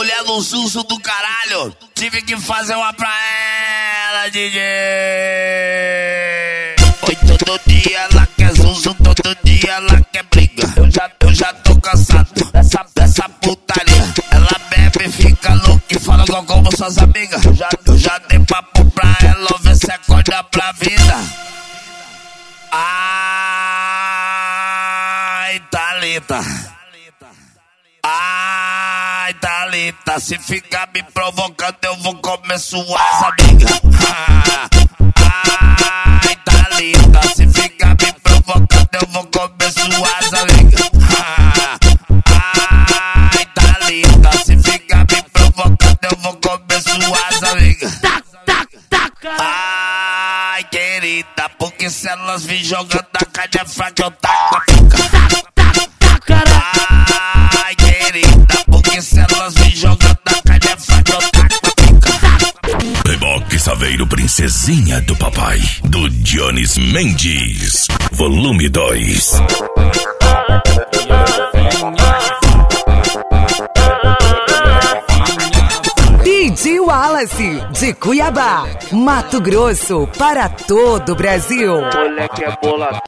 mulher no susto do caralho. Tive que fazer uma pra ela, DJ. Oi, todo dia ela quer zuzu, todo dia ela quer briga. Eu já tô cansado dessa putaria. Ela bebe, fica louca e fala igual como suas amigas. Eu já dei papo pra ela, ver se acorda pra vida. Ai, Thalita. Ai, Thalita, se ficar me provocando eu vou comer suas amigas. Ai, Thalita, se ficar me provocando eu vou comer suas amigas. Ai, Thalita, se ficar me provocando eu vou comer suas amigas. Ai, querida, porque se elas vir jogando a carne fraca eu taco a pica. Ai, querida, porque se elas vir jogando a carne fraca eu taco a pica. Reboque Saveiro, Princesinha do Papai, do Dionis Mendes, volume 2. DJ Wallace, de Cuiabá, Mato Grosso, para todo o Brasil. Moleque é bola.